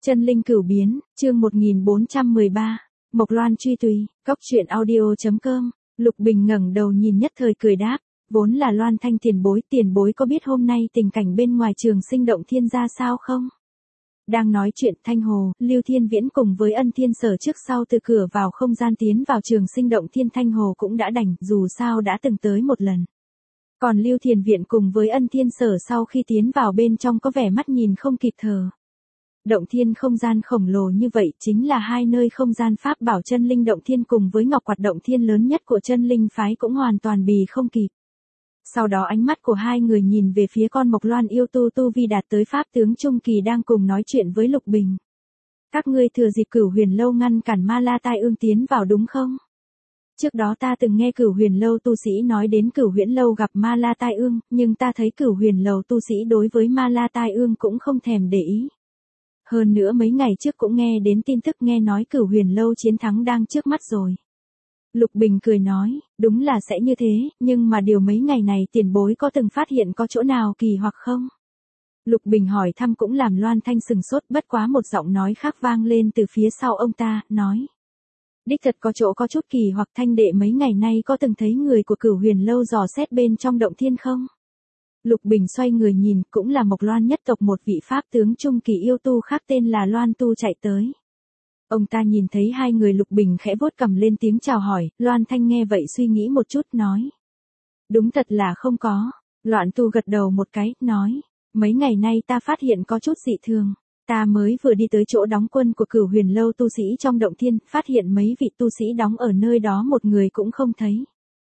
Chân linh cửu biến, chương 1413. Mộc Loan truy tùy, cóc truyện audio.com. Lục Bình ngẩng đầu nhìn nhất thời cười đáp, vốn là Loan Thanh tiền bối có biết hôm nay tình cảnh bên ngoài Trường Sinh Động Thiên ra sao không? Đang nói chuyện Thanh Hồ, Lưu Thiên Viễn cùng với Ân Thiên Sở trước sau từ cửa vào không gian tiến vào Trường Sinh Động Thiên, Thanh Hồ cũng đã đành, dù sao đã từng tới một lần. Còn Lưu Thiền Viện cùng với Ân Thiên Sở sau khi tiến vào bên trong có vẻ mắt nhìn không kịp thở. Động thiên không gian khổng lồ như vậy chính là hai nơi không gian pháp bảo chân linh động thiên cùng với ngọc quạt động thiên lớn nhất của chân linh phái cũng hoàn toàn bì không kịp. Sau đó ánh mắt của hai người nhìn về phía con Mộc Loan yêu tu vi đạt tới pháp tướng trung kỳ đang cùng nói chuyện với Lục Bình. Các ngươi thừa dịp Cửu Huyền Lâu ngăn cản Ma La Tai Ương tiến vào đúng không? Trước đó ta từng nghe Cửu Huyền Lâu tu sĩ nói đến Cửu Huyễn Lâu gặp Ma La Tai Ương, nhưng ta thấy Cửu Huyền Lâu tu sĩ đối với Ma La Tai Ương cũng không thèm để ý. Hơn nữa mấy ngày trước cũng nghe đến tin tức nghe nói Cửu Huyền Lâu chiến thắng đang trước mắt rồi. Lục Bình cười nói, đúng là sẽ như thế, nhưng mà điều mấy ngày này tiền bối có từng phát hiện có chỗ nào kỳ hoặc không? Lục Bình hỏi thăm cũng làm Loan Thanh sừng sốt, bất quá một giọng nói khác vang lên từ phía sau ông ta, nói. Đích thật có chỗ có chút kỳ hoặc, Thanh đệ mấy ngày nay có từng thấy người của Cửu Huyền Lâu dò xét bên trong động thiên không? Lục Bình xoay người nhìn, cũng là Mộc Loan nhất tộc một vị pháp tướng trung kỳ yêu tu khác tên là Loan Tu chạy tới. Ông ta nhìn thấy hai người Lục Bình khẽ vuốt cằm lên tiếng chào hỏi, Loan Thanh nghe vậy suy nghĩ một chút nói. Đúng thật là không có. Loan Tu gật đầu một cái, nói. Mấy ngày nay ta phát hiện có chút dị thường. Ta mới vừa đi tới chỗ đóng quân của Cửu Huyền Lâu tu sĩ trong động thiên, phát hiện mấy vị tu sĩ đóng ở nơi đó một người cũng không thấy.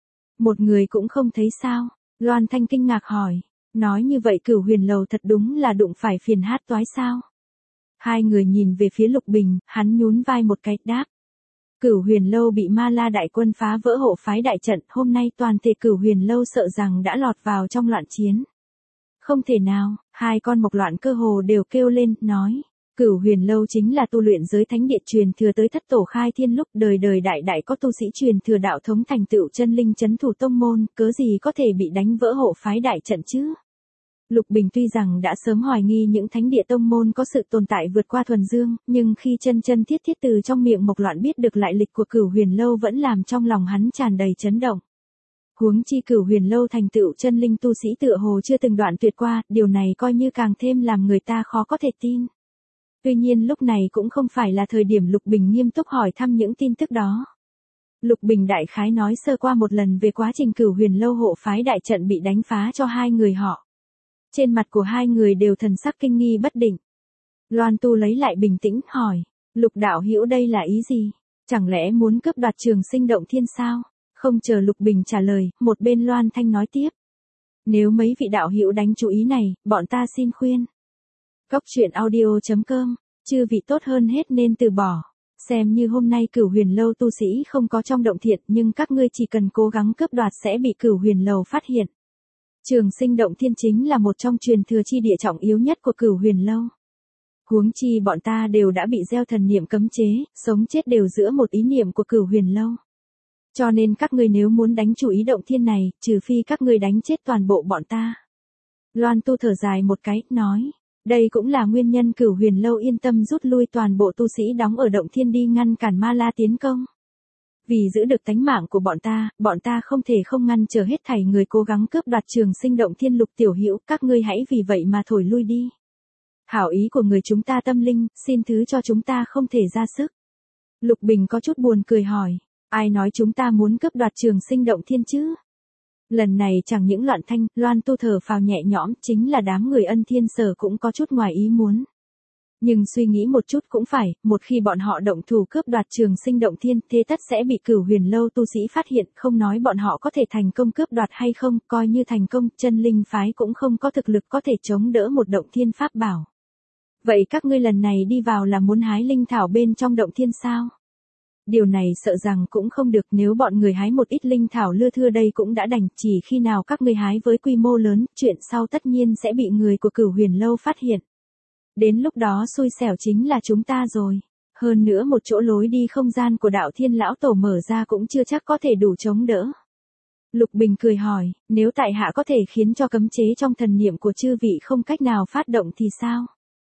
Một người cũng không thấy sao? Loan Thanh kinh ngạc hỏi. Nói như vậy Cửu Huyền Lâu thật đúng là đụng phải phiền hát toái sao? Hai người nhìn về phía Lục Bình, hắn nhún vai một cái, đáp. Cửu Huyền Lâu bị Ma La đại quân phá vỡ hộ phái đại trận, hôm nay toàn thể Cửu Huyền Lâu sợ rằng đã lọt vào trong loạn chiến. Không thể nào, hai con Mộc Loan cơ hồ đều kêu lên, nói. Cửu Huyền Lâu chính là tu luyện giới thánh địa truyền thừa tới thất tổ khai thiên, lúc đời đời đại đại có tu sĩ truyền thừa đạo thống thành tựu chân linh chấn thủ tông môn, cớ gì có thể bị đánh vỡ hộ phái đại trận chứ? Lục Bình tuy rằng đã sớm hoài nghi những thánh địa tông môn có sự tồn tại vượt qua thuần dương, nhưng khi chân thiết từ trong miệng Mộc Loan biết được lại lịch của Cửu Huyền Lâu vẫn làm trong lòng hắn tràn đầy chấn động. Huống chi Cửu Huyền Lâu thành tựu chân linh tu sĩ tựa hồ chưa từng đoạn tuyệt qua, điều này coi như càng thêm làm người ta khó có thể tin. Tuy nhiên lúc này cũng không phải là thời điểm Lục Bình nghiêm túc hỏi thăm những tin tức đó. Lục Bình đại khái nói sơ qua một lần về quá trình Cửu Huyền Lâu hộ phái đại trận bị đánh phá cho hai người họ. Trên mặt của hai người đều thần sắc kinh nghi bất định. Loan Tu lấy lại bình tĩnh, hỏi. Lục đạo hữu đây là ý gì? Chẳng lẽ muốn cướp đoạt Trường Sinh Động Thiên sao? Không chờ Lục Bình trả lời, một bên Loan Thanh nói tiếp. Nếu mấy vị đạo hữu đánh chú ý này, bọn ta xin khuyên. Cóc truyện audio.com, chư vị tốt hơn hết nên từ bỏ. Xem như hôm nay Cửu Huyền Lâu tu sĩ không có trong động thiện, nhưng các ngươi chỉ cần cố gắng cướp đoạt sẽ bị Cửu Huyền Lâu phát hiện. Trường Sinh Động Thiên chính là một trong truyền thừa chi địa trọng yếu nhất của Cửu Huyền Lâu. Huống chi bọn ta đều đã bị gieo thần niệm cấm chế, sống chết đều giữa một ý niệm của Cửu Huyền Lâu. Cho nên các ngươi nếu muốn đánh chủ ý động thiên này, trừ phi các ngươi đánh chết toàn bộ bọn ta. Loan Tu thở dài một cái, nói. Đây cũng là nguyên nhân Cửu Huyền Lâu yên tâm rút lui toàn bộ tu sĩ đóng ở động thiên đi ngăn cản Ma La tiến công. Vì giữ được tánh mạng của bọn ta không thể không ngăn trở hết thảy người cố gắng cướp đoạt Trường Sinh Động Thiên. Lục tiểu hữu, các ngươi hãy vì vậy mà thổi lui đi. Hảo ý của người chúng ta tâm linh, xin thứ cho chúng ta không thể ra sức. Lục Bình có chút buồn cười hỏi, ai nói chúng ta muốn cướp đoạt Trường Sinh Động Thiên chứ? Lần này chẳng những Loan Thanh, Loan Tu thở phào nhẹ nhõm, chính là đám người Ân Thiên Sở cũng có chút ngoài ý muốn. Nhưng suy nghĩ một chút cũng phải, một khi bọn họ động thủ cướp đoạt Trường Sinh Động Thiên, thế tất sẽ bị Cửu Huyền Lâu tu sĩ phát hiện, không nói bọn họ có thể thành công cướp đoạt hay không, coi như thành công, chân linh phái cũng không có thực lực có thể chống đỡ một động thiên pháp bảo. Vậy các ngươi lần này đi vào là muốn hái linh thảo bên trong động thiên sao? Điều này sợ rằng cũng không được, nếu bọn người hái một ít linh thảo lưa thưa đây cũng đã đành, chỉ khi nào các ngươi hái với quy mô lớn, chuyện sau tất nhiên sẽ bị người của Cửu Huyền Lâu phát hiện. Đến lúc đó xui xẻo chính là chúng ta rồi. Hơn nữa một chỗ lối đi không gian của Đạo Thiên Lão Tổ mở ra cũng chưa chắc có thể đủ chống đỡ. Lục Bình cười hỏi, nếu tại hạ có thể khiến cho cấm chế trong thần niệm của chư vị không cách nào phát động thì sao?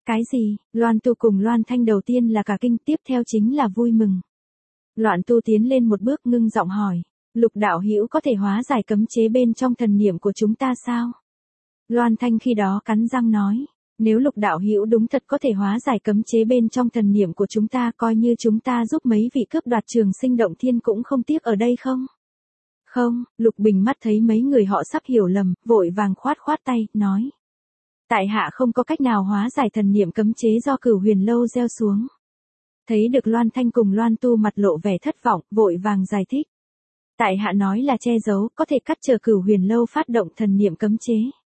Cái gì? Loan Tu cùng Loan Thanh đầu tiên là cả kinh, tiếp theo chính là vui mừng. Loan Tu tiến lên một bước ngưng giọng hỏi, Lục đạo hữu có thể hóa giải cấm chế bên trong thần niệm của chúng ta sao? Loan Thanh khi đó cắn răng nói, nếu Lục đạo hữu đúng thật có thể hóa giải cấm chế bên trong thần niệm của chúng ta, coi như chúng ta giúp mấy vị cướp đoạt Trường Sinh Động Thiên cũng không tiếc ở đây không? Không, Lục Bình mắt thấy mấy người họ sắp hiểu lầm, vội vàng khoát khoát tay, nói. Tại hạ không có cách nào hóa giải thần niệm cấm chế do Cửu Huyền Lâu gieo xuống. Thấy được Loan Thanh cùng Loan Tu mặt lộ vẻ thất vọng, vội vàng giải thích. Tại hạ nói là che giấu, có thể cắt chờ Cửu Huyền Lâu phát động thần niệm cấm chế.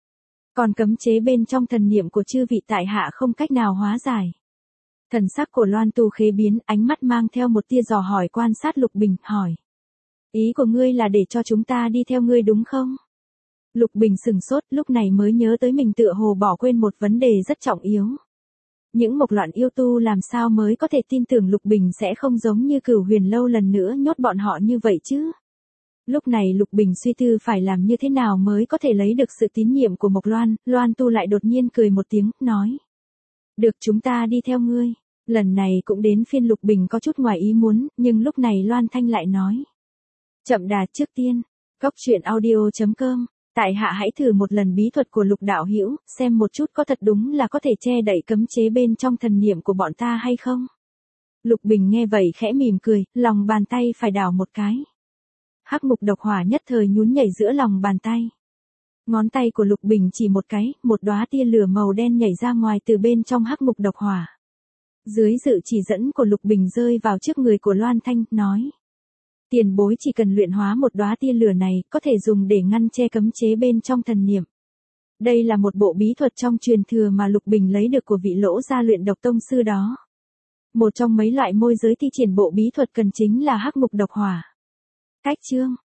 Còn cấm chế bên trong thần niệm của chư vị tại hạ không cách nào hóa giải. Thần sắc của Loan Tu khẽ biến, ánh mắt mang theo một tia dò hỏi quan sát Lục Bình, hỏi. Ý của ngươi là để cho chúng ta đi theo ngươi đúng không? Lục Bình sừng sốt, lúc này mới nhớ tới mình tựa hồ bỏ quên một vấn đề rất trọng yếu. Những Mộc Loạn yêu tu làm sao mới có thể tin tưởng Lục Bình sẽ không giống như Cửu Huyền Lâu lần nữa nhốt bọn họ như vậy chứ? Lúc này Lục Bình suy tư phải làm như thế nào mới có thể lấy được sự tín nhiệm của Mộc Loan, Loan Tu lại đột nhiên cười một tiếng, nói. Được, chúng ta đi theo ngươi. Lần này cũng đến phiên Lục Bình có chút ngoài ý muốn, nhưng lúc này Loan Thanh lại nói. Chậm đà, trước tiên, coctruyện.audio.com, tại hạ hãy thử một lần bí thuật của Lục đạo hữu, xem một chút có thật đúng là có thể che đậy cấm chế bên trong thần niệm của bọn ta hay không. Lục Bình nghe vậy khẽ mỉm cười, lòng bàn tay phải đảo một cái. Hắc Ngục Độc Hỏa nhất thời nhún nhảy giữa lòng bàn tay. Ngón tay của Lục Bình chỉ một cái, một đóa tia lửa màu đen nhảy ra ngoài từ bên trong Hắc Ngục Độc Hỏa. Dưới sự chỉ dẫn của Lục Bình rơi vào trước người của Loan Thanh, nói. Tiền bối chỉ cần luyện hóa một đóa tia lửa này, có thể dùng để ngăn che cấm chế bên trong thần niệm. Đây là một bộ bí thuật trong truyền thừa mà Lục Bình lấy được của vị Lỗ gia luyện độc tông sư đó. Một trong mấy loại môi giới thi triển bộ bí thuật cần chính là Hắc Ngục Độc Hỏa. Cách chương